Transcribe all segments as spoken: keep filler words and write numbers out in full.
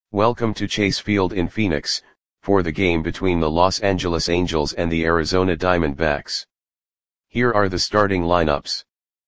Welcome to Chase Field in Phoenix, for the game between the Los Angeles Angels and the Arizona Diamondbacks. Here are the starting lineups.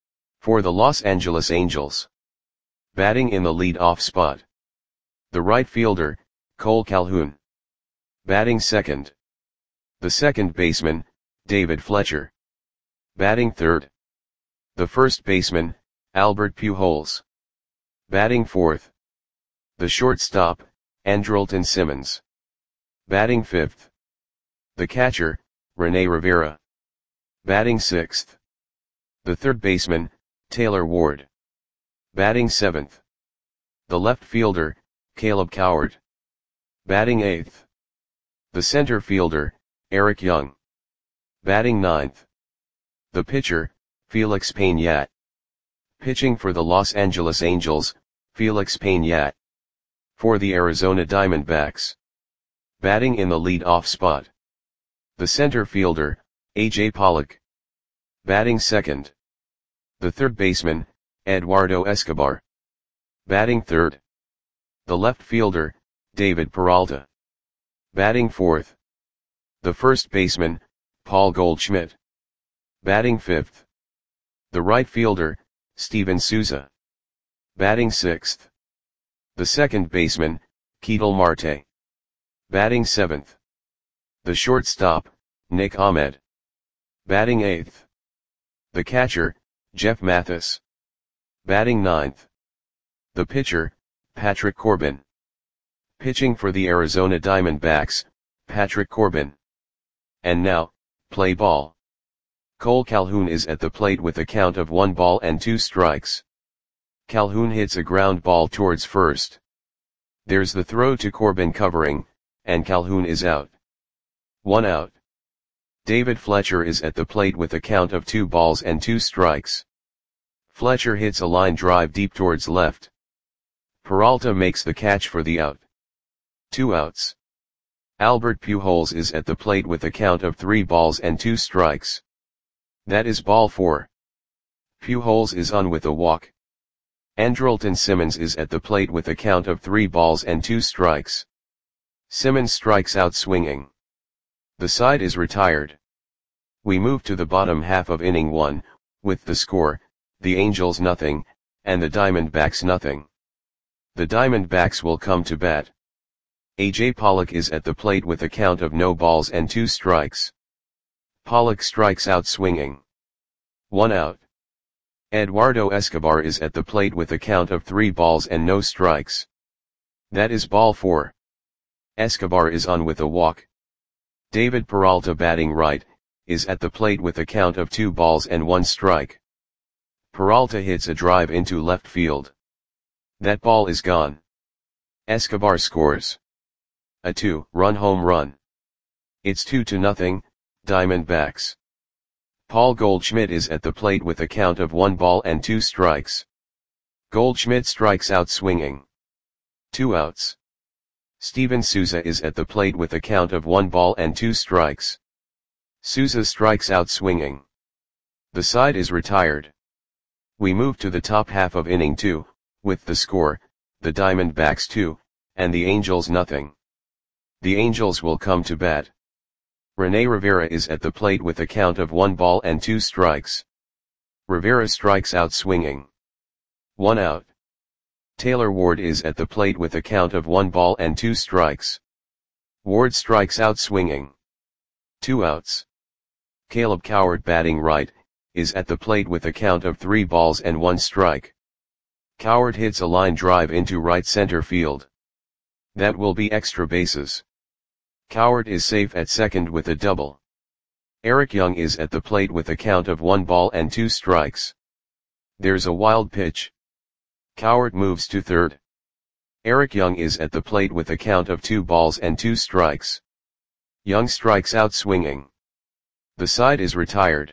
For the Los Angeles Angels. Batting in the lead-off spot. The right fielder, Cole Calhoun. Batting second. The second baseman, David Fletcher. Batting third. The first baseman, Albert Pujols. Batting fourth. The shortstop, Andrelton Simmons. Batting fifth. The catcher, Rene Rivera. Batting sixth. The third baseman, Taylor Ward. Batting seventh. The left fielder, Caleb Cowart. Batting eighth. The center fielder, Eric Young. Batting ninth. The pitcher, Felix Peñat. Pitching for the Los Angeles Angels, Felix Peñat. For the Arizona Diamondbacks. Batting in the lead-off spot. The center fielder, A J Pollock. Batting second. The third baseman, Eduardo Escobar. Batting third. The left fielder, David Peralta. Batting fourth. The first baseman, Paul Goldschmidt. Batting fifth. The right fielder, Steven Souza. Batting sixth. The second baseman, Ketel Marte. Batting seventh. The shortstop, Nick Ahmed. Batting eighth. The catcher, Jeff Mathis. Batting ninth. The pitcher, Patrick Corbin. Pitching for the Arizona Diamondbacks, Patrick Corbin. And now, play ball. Cole Calhoun is at the plate with a count of one ball and two strikes. Calhoun hits a ground ball towards first. There's the throw to Corbin covering, and Calhoun is out. One out. David Fletcher is at the plate with a count of two balls and two strikes. Fletcher hits a line drive deep towards left. Peralta makes the catch for the out. Two outs. Albert Pujols is at the plate with a count of three balls and two strikes. That is ball four. Pujols is on with a walk. Andrelton Simmons is at the plate with a count of three balls and two strikes. Simmons strikes out swinging. The side is retired. We move to the bottom half of inning one, with the score, the Angels nothing, and the Diamondbacks nothing. The Diamondbacks will come to bat. A J Pollock is at the plate with a count of no balls and two strikes. Pollock strikes out swinging. One out. Eduardo Escobar is at the plate with a count of three balls and no strikes. That is ball four. Escobar is on with a walk. David Peralta, batting right, is at the plate with a count of two balls and one strike. Peralta hits a drive into left field. That ball is gone. Escobar scores a two-run home run. It's two to nothing, Diamondbacks. Paul Goldschmidt is at the plate with a count of one ball and two strikes. Goldschmidt strikes out swinging. Two outs. Steven Souza is at the plate with a count of one ball and two strikes. Souza strikes out swinging. The side is retired. We move to the top half of inning two, with the score, the Diamondbacks two, and the Angels nothing. The Angels will come to bat. Rene Rivera is at the plate with a count of one ball and two strikes. Rivera strikes out swinging. One out. Taylor Ward is at the plate with a count of one ball and two strikes. Ward strikes out swinging. Two outs. Caleb Cowart, batting right, is at the plate with a count of three balls and one strike. Cowart hits a line drive into right center field. That will be extra bases. Cowart is safe at second with a double. Eric Young is at the plate with a count of one ball and two strikes. There's a wild pitch. Cowart moves to third. Eric Young is at the plate with a count of two balls and two strikes. Young strikes out swinging. The side is retired.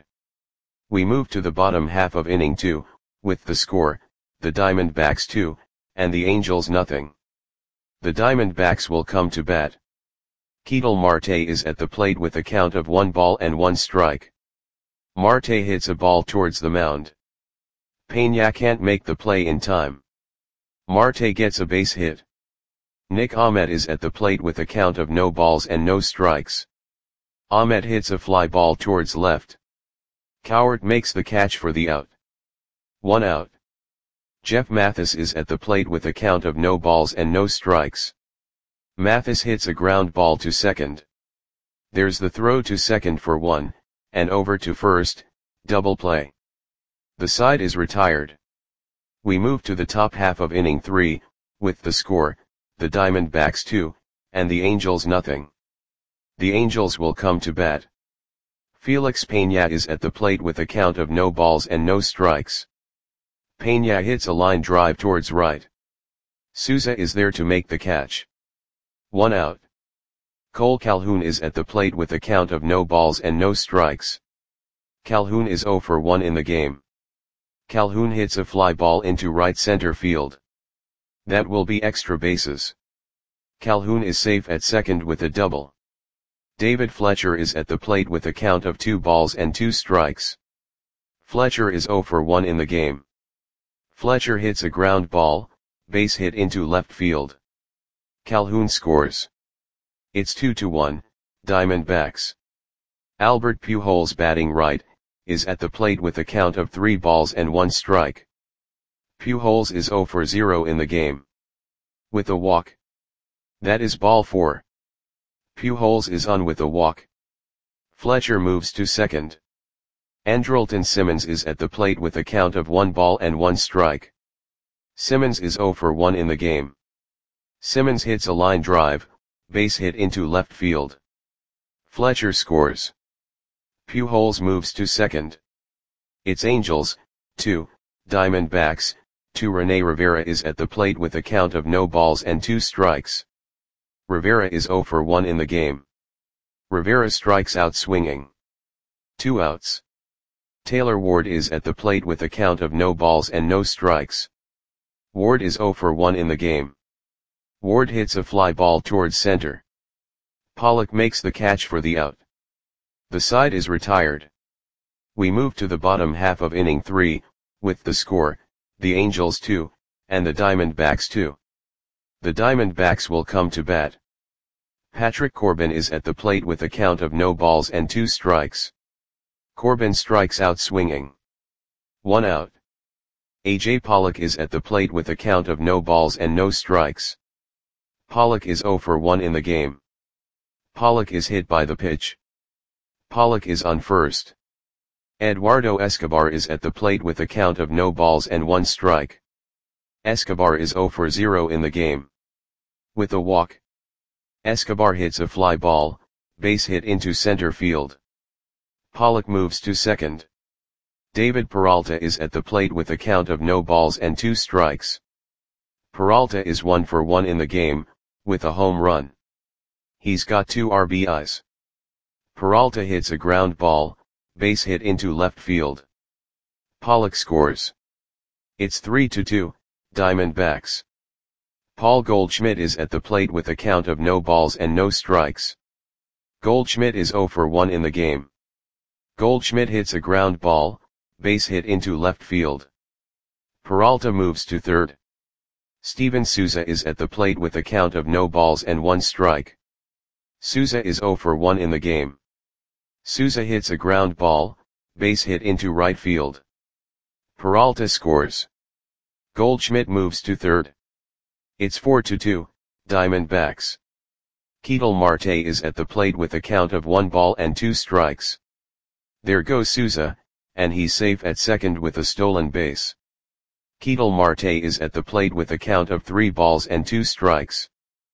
We move to the bottom half of inning two, with the score, the Diamondbacks two, and the Angels nothing. The Diamondbacks will come to bat. Ketel Marte is at the plate with a count of one ball and one strike. Marte hits a ball towards the mound. Peña can't make the play in time. Marte gets a base hit. Nick Ahmed is at the plate with a count of no balls and no strikes. Ahmed hits a fly ball towards left. Cowart makes the catch for the out. One out. Jeff Mathis is at the plate with a count of no balls and no strikes. Mathis hits a ground ball to second. There's the throw to second for one, and over to first, double play. The side is retired. We move to the top half of inning three, with the score, the Diamondbacks two, and the Angels nothing. The Angels will come to bat. Felix Peña is at the plate with a count of no balls and no strikes. Peña hits a line drive towards right. Souza is there to make the catch. One out. Cole Calhoun is at the plate with a count of no balls and no strikes. Calhoun is zero for one in the game. Calhoun hits a fly ball into right center field. That will be extra bases. Calhoun is safe at second with a double. David Fletcher is at the plate with a count of two balls and two strikes. Fletcher is zero for one in the game. Fletcher hits a ground ball, base hit into left field. Calhoun scores. It's two to one, Diamondbacks. Albert Pujols, batting right, is at the plate with a count of three balls and one strike. Pujols is zero for zero in the game. With a walk. That is ball four. Pujols is on with a walk. Fletcher moves to second. Andrelton Simmons is at the plate with a count of one ball and one strike. Simmons is zero for one in the game. Simmons hits a line drive, base hit into left field. Fletcher scores. Pujols moves to second. It's Angels, two, Diamondbacks, two. Rene Rivera is at the plate with a count of no balls and two strikes. Rivera is zero for one in the game. Rivera strikes out swinging. Two outs. Taylor Ward is at the plate with a count of no balls and no strikes. Ward is zero for one in the game. Ward hits a fly ball towards center. Pollock makes the catch for the out. The side is retired. We move to the bottom half of inning three, with the score, the Angels two, and the Diamondbacks two. The Diamondbacks will come to bat. Patrick Corbin is at the plate with a count of no balls and two strikes. Corbin strikes out swinging. One out. A J Pollock is at the plate with a count of no balls and no strikes. Pollock is zero for one in the game. Pollock is hit by the pitch. Pollock is on first. Eduardo Escobar is at the plate with a count of no balls and one strike. Escobar is zero for zero in the game. With a walk. Escobar hits a fly ball, base hit into center field. Pollock moves to second. David Peralta is at the plate with a count of no balls and two strikes. Peralta is one for one in the game, with a home run. He's got two R B Is. Peralta hits a ground ball, base hit into left field. Pollock scores. It's three to two, Diamondbacks. Paul Goldschmidt is at the plate with a count of no balls and no strikes. Goldschmidt is zero for one in the game. Goldschmidt hits a ground ball, base hit into left field. Peralta moves to third. Steven Souza is at the plate with a count of no balls and one strike. Souza is zero for one in the game. Souza hits a ground ball, base hit into right field. Peralta scores. Goldschmidt moves to third. It's four to two, Diamondbacks. Ketel Marte is at the plate with a count of one ball and two strikes. There goes Souza, and he's safe at second with a stolen base. Ketel Marte is at the plate with a count of three balls and two strikes.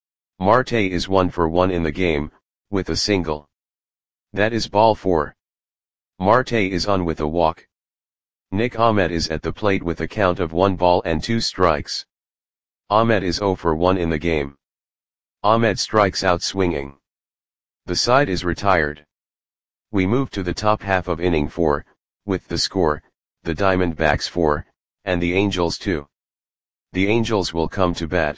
Marte is one for one in the game, with a single. That is ball four. Marte is on with a walk. Nick Ahmed is at the plate with a count of one ball and two strikes. Ahmed is zero for one in the game. Ahmed strikes out swinging. The side is retired. We move to the top half of inning four, with the score, the Diamondbacks four, and the Angels two. The Angels will come to bat.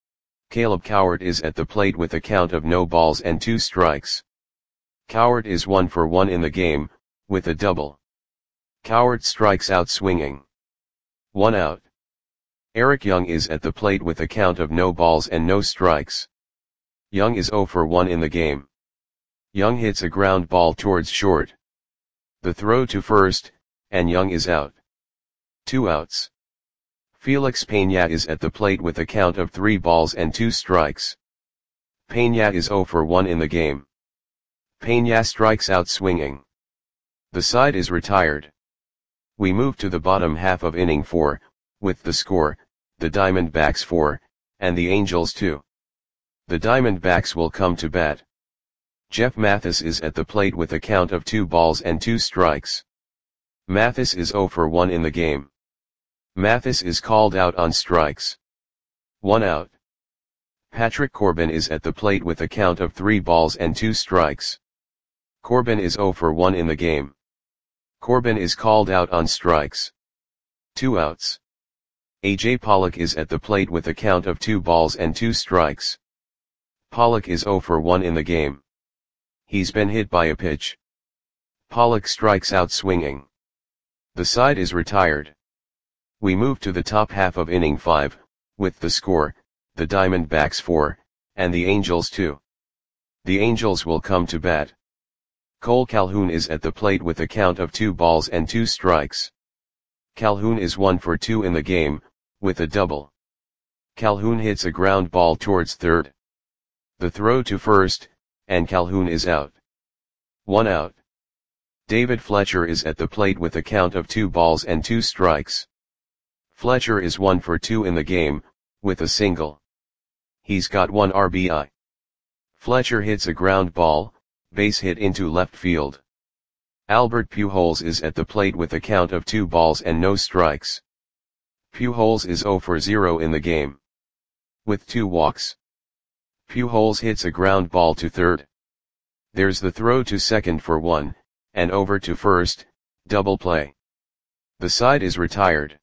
Caleb Cowart is at the plate with a count of no balls and two strikes. Cowart is one for one in the game, with a double. Cowart strikes out swinging. One out. Eric Young is at the plate with a count of no balls and no strikes. Young is zero for one in the game. Young hits a ground ball towards short. The throw to first, and Young is out. Two outs. Felix Peña is at the plate with a count of three balls and two strikes. Peña is zero for one in the game. Peña strikes out swinging. The side is retired. We move to the bottom half of inning four, with the score, the Diamondbacks four, and the Angels two. The Diamondbacks will come to bat. Jeff Mathis is at the plate with a count of two balls and two strikes. Mathis is zero for one in the game. Mathis is called out on strikes. One out. Patrick Corbin is at the plate with a count of three balls and two strikes. Corbin is zero for one in the game. Corbin is called out on strikes. Two outs. A J Pollock is at the plate with a count of two balls and two strikes. Pollock is zero for one in the game. He's been hit by a pitch. Pollock strikes out swinging. The side is retired. We move to the top half of inning five, with the score, the Diamondbacks four, and the Angels two. The Angels will come to bat. Cole Calhoun is at the plate with a count of two balls and two strikes. Calhoun is one for two in the game, with a double. Calhoun hits a ground ball towards third. The throw to first, and Calhoun is out. One out. David Fletcher is at the plate with a count of two balls and two strikes. Fletcher is one for two in the game, with a single. He's got one R B I. Fletcher hits a ground ball, base hit into left field. Albert Pujols is at the plate with a count of two balls and no strikes. Pujols is zero for zero in the game. With two walks. Pujols hits a ground ball to third. There's the throw to second for one, and over to first, double play. The side is retired.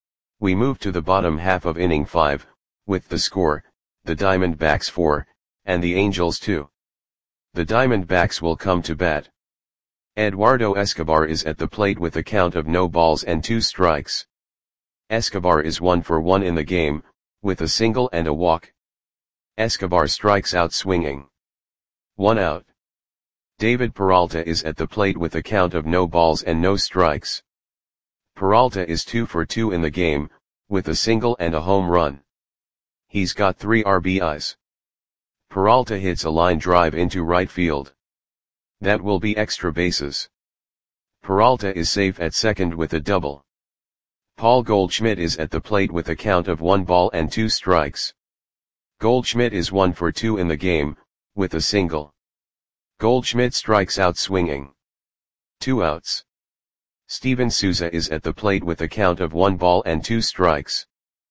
We move to the bottom half of inning five, with the score, the Diamondbacks four, and the Angels two. The Diamondbacks will come to bat. Eduardo Escobar is at the plate with a count of no balls and two strikes. Escobar is one for one in the game, with a single and a walk. Escobar strikes out swinging. One out. David Peralta is at the plate with a count of no balls and no strikes. Peralta is two for two in the game, with a single and a home run. He's got three R B Is. Peralta hits a line drive into right field. That will be extra bases. Peralta is safe at second with a double. Paul Goldschmidt is at the plate with a count of one ball and two strikes. Goldschmidt is one for two in the game, with a single. Goldschmidt strikes out swinging. Two outs. Steven Souza is at the plate with a count of one ball and two strikes.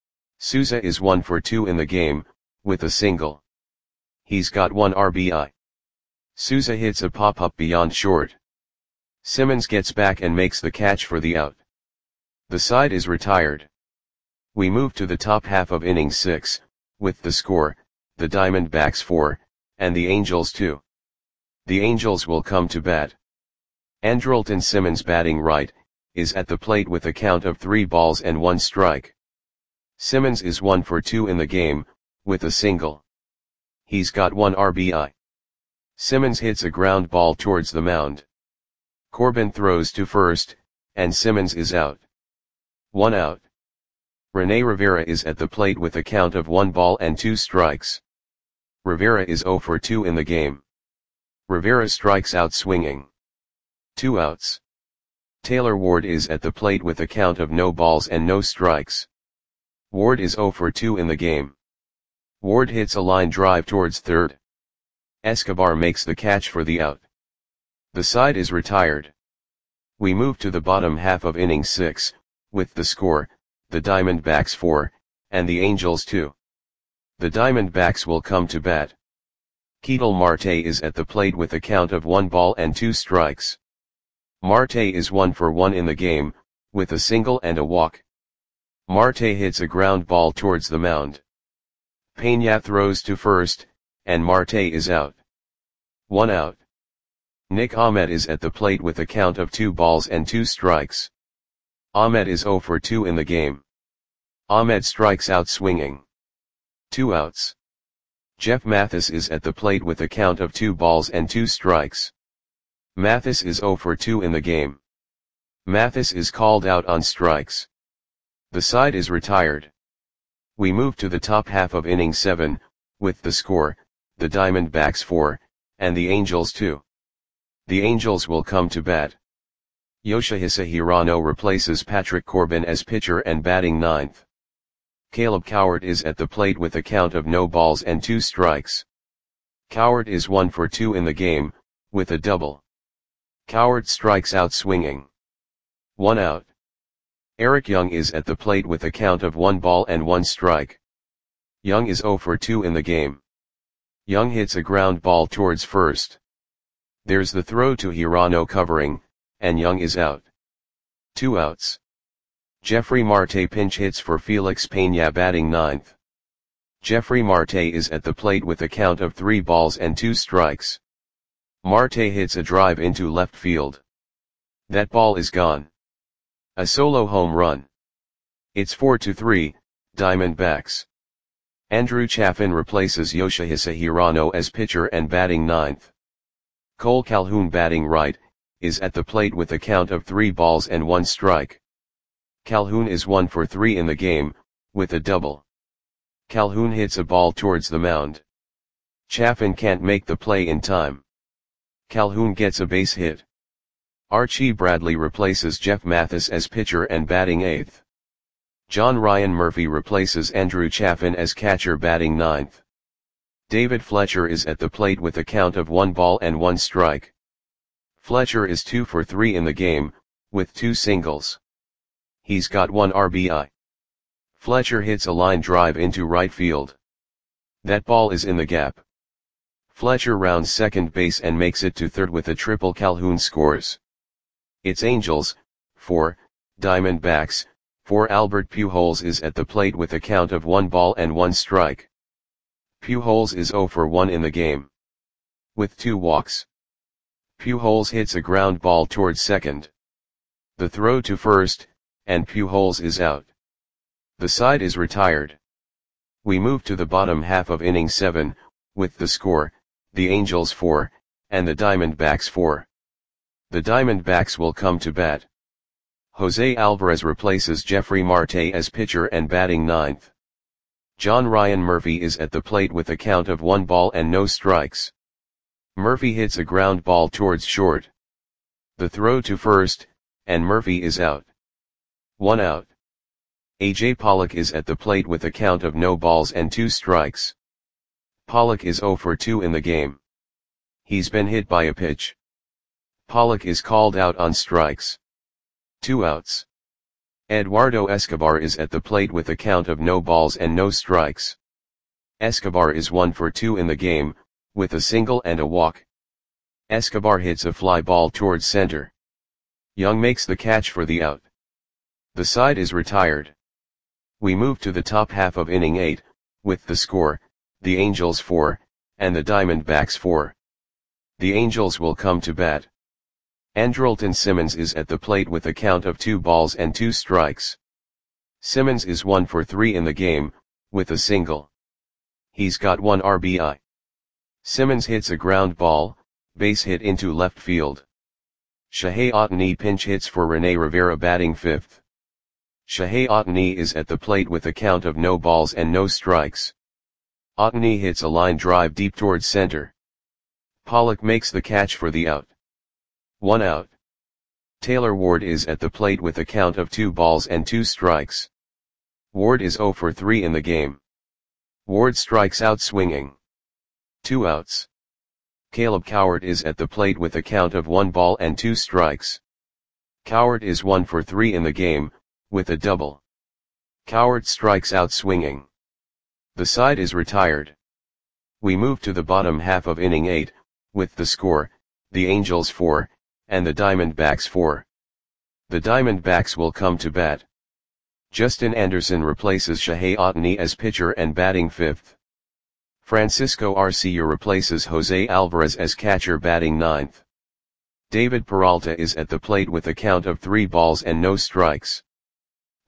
Souza is one for two in the game, with a single. He's got one R B I. Souza hits a pop-up beyond short. Simmons gets back and makes the catch for the out. The side is retired. We move to the top half of inning six, with the score, the Diamondbacks four, and the Angels two. The Angels will come to bat. Andrelton Simmons, batting right, is at the plate with a count of three balls and one strike. Simmons is one for two in the game, with a single. He's got one R B I. Simmons hits a ground ball towards the mound. Corbin throws to first, and Simmons is out. One out. Rene Rivera is at the plate with a count of one ball and two strikes. Rivera is zero for two in the game. Rivera strikes out swinging. Two outs. Taylor Ward is at the plate with a count of no balls and no strikes. Ward is zero for two in the game. Ward hits a line drive towards third. Escobar makes the catch for the out. The side is retired. We move to the bottom half of inning six, with the score, the Diamondbacks four, and the Angels two. The Diamondbacks will come to bat. Ketel Marte is at the plate with a count of one ball and two strikes. Marte is one for one in the game, with a single and a walk. Marte hits a ground ball towards the mound. Peña throws to first, and Marte is out. One out. Nick Ahmed is at the plate with a count of two balls and two strikes. Ahmed is zero for two in the game. Ahmed strikes out swinging. Two outs. Jeff Mathis is at the plate with a count of two balls and two strikes. Mathis is oh for two in the game. Mathis is called out on strikes. The side is retired. We move to the top half of inning seven, with the score, the Diamondbacks four, and the Angels two. The Angels will come to bat. Yoshihisa Hirano replaces Patrick Corbin as pitcher and batting ninth. Caleb Cowart is at the plate with a count of no balls and two strikes. Cowart is one for two in the game, with a double. Cowart strikes out swinging. One out. Eric Young is at the plate with a count of one ball and one strike. Young is oh for two in the game. Young hits a ground ball towards first. There's the throw to Hirano covering, and Young is out. Two outs. Jeffrey Marte pinch hits for Felix Peña batting ninth. Jeffrey Marte is at the plate with a count of three balls and two strikes. Marte hits a drive into left field. That ball is gone. A solo home run. It's four to three, Diamondbacks. Andrew Chafin replaces Yoshihisa Hirano as pitcher and batting ninth. Cole Calhoun batting right, is at the plate with a count of three balls and one strike. Calhoun is one for three in the game, with a double. Calhoun hits a ball towards the mound. Chafin can't make the play in time. Calhoun gets a base hit. Archie Bradley replaces Jeff Mathis as pitcher and batting eighth. John Ryan Murphy replaces Andrew Chafin as catcher batting ninth. David Fletcher is at the plate with a count of one ball and one strike. Fletcher is two for three in the game, with two singles. He's got one R B I. Fletcher hits a line drive into right field. That ball is in the gap. Fletcher rounds second base and makes it to third with a triple. Calhoun scores. It's Angels, four, Diamondbacks, four. Albert Pujols is at the plate with a count of one ball and one strike. Pujols is oh for one in the game. With two walks. Pujols hits a ground ball towards second. The throw to first, and Pujols is out. The side is retired. We move to the bottom half of inning seven, with the score, the Angels four, and the Diamondbacks four. The Diamondbacks will come to bat. Jose Alvarez replaces Jeffrey Marte as pitcher and batting ninth. John Ryan Murphy is at the plate with a count of one ball and no strikes. Murphy hits a ground ball towards short. The throw to first, and Murphy is out. One out. A J Pollock is at the plate with a count of no balls and two strikes. Pollock is oh for two in the game. He's been hit by a pitch. Pollock is called out on strikes. Two outs. Eduardo Escobar is at the plate with a count of no balls and no strikes. Escobar is one for two in the game, with a single and a walk. Escobar hits a fly ball towards center. Young makes the catch for the out. The side is retired. We move to the top half of inning eight, with the score, the Angels four, and the Diamondbacks four. The Angels will come to bat. Andrelton Simmons is at the plate with a count of two balls and two strikes. Simmons is one for three in the game, with a single. He's got one R B I. Simmons hits a ground ball, base hit into left field. Shohei Ohtani pinch hits for Rene Rivera batting fifth. Shohei Ohtani is at the plate with a count of no balls and no strikes. Ohtani hits a line drive deep towards center. Pollock makes the catch for the out. One out. Taylor Ward is at the plate with a count of two balls and two strikes. Ward is oh for three in the game. Ward strikes out swinging. Two outs. Caleb Cowart is at the plate with a count of one ball and two strikes. Cowart is one for three in the game, with a double. Cowart strikes out swinging. The side is retired. We move to the bottom half of inning eight, with the score, the Angels four, and the Diamondbacks four. The Diamondbacks will come to bat. Justin Anderson replaces Shohei Ohtani as pitcher and batting fifth. Francisco Arcia replaces Jose Alvarez as catcher batting ninth. David Peralta is at the plate with a count of three balls and no strikes.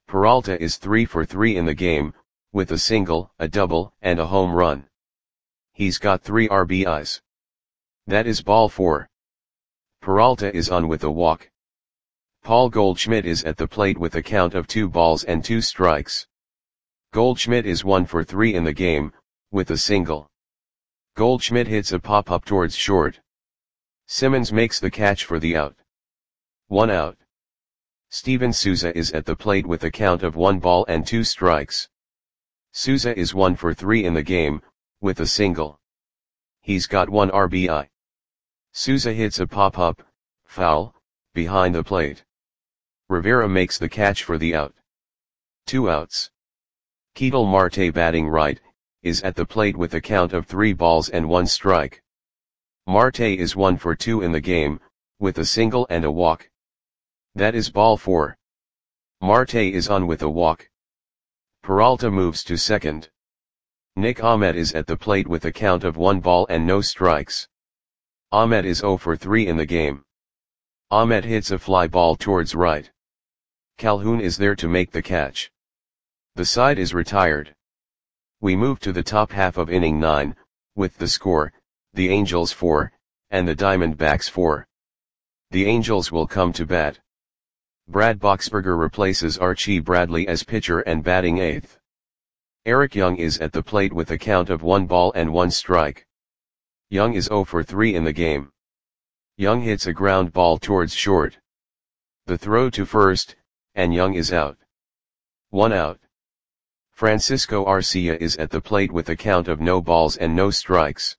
Peralta is three for three in the game, with a single, a double, and a home run. He's got three R B Is. That is ball four. Peralta is on with a walk. Paul Goldschmidt is at the plate with a count of two balls and two strikes. Goldschmidt is one for three in the game, with a single. Goldschmidt hits a pop-up towards short. Simmons makes the catch for the out. One out. Steven Souza is at the plate with a count of one ball and two strikes. Souza is one for three in the game, with a single. He's got one R B I. Souza hits a pop-up, foul, behind the plate. Rivera makes the catch for the out. Two outs. Ketel Marte, batting right, is at the plate with a count of three balls and one strike. Marte is one for two in the game, with a single and a walk. That is ball four. Marte is on with a walk. Peralta moves to second. Nick Ahmed is at the plate with a count of one ball and no strikes. Ahmed is zero for three in the game. Ahmed hits a fly ball towards right. Calhoun is there to make the catch. The side is retired. We move to the top half of inning nine, with the score, the Angels four, and the Diamondbacks four. The Angels will come to bat. Brad Boxberger replaces Archie Bradley as pitcher and batting eighth. Eric Young is at the plate with a count of one ball and one strike. Young is zero for three in the game. Young hits a ground ball towards short. The throw to first, and Young is out. One out. Francisco Arcia is at the plate with a count of no balls and no strikes.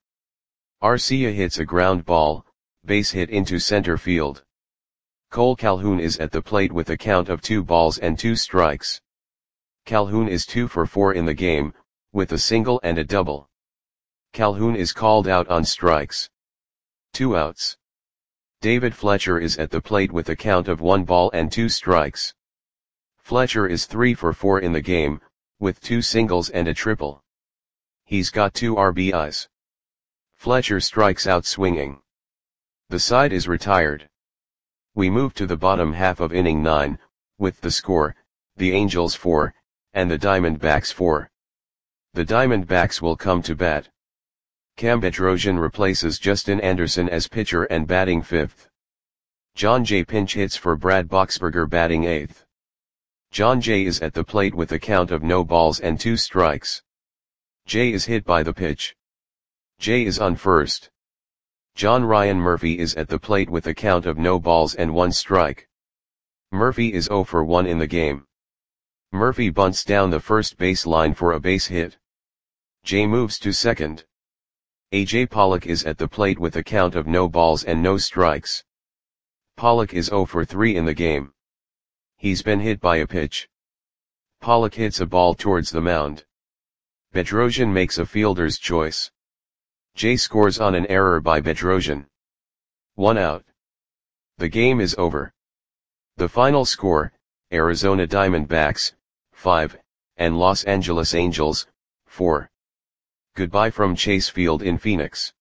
Arcia hits a ground ball, base hit into center field. Cole Calhoun is at the plate with a count of two balls and two strikes. Calhoun is two for four in the game, with a single and a double. Calhoun is called out on strikes. Two outs. David Fletcher is at the plate with a count of one ball and two strikes. Fletcher is three for four in the game, with two singles and a triple. He's got two R B Is. Fletcher strikes out swinging. The side is retired. We move to the bottom half of inning nine, with the score, the Angels four, and the Diamondbacks four. The Diamondbacks will come to bat. Cam Bedrosian replaces Justin Anderson as pitcher and batting fifth. John Jay pinch hits for Brad Boxberger, batting eighth. John Jay is at the plate with a count of no balls and two strikes. Jay is hit by the pitch. Jay is on first. John Ryan Murphy is at the plate with a count of no balls and one strike. Murphy is zero for one in the game. Murphy bunts down the first base line for a base hit. Jay moves to second. A J Pollock is at the plate with a count of no balls and no strikes. Pollock is zero for three in the game. He's been hit by a pitch. Pollock hits a ball towards the mound. Bedrosian makes a fielder's choice. Jay scores on an error by Bedrosian. One out. The game is over. The final score, Arizona Diamondbacks, five, and Los Angeles Angels, four. Goodbye from Chase Field in Phoenix.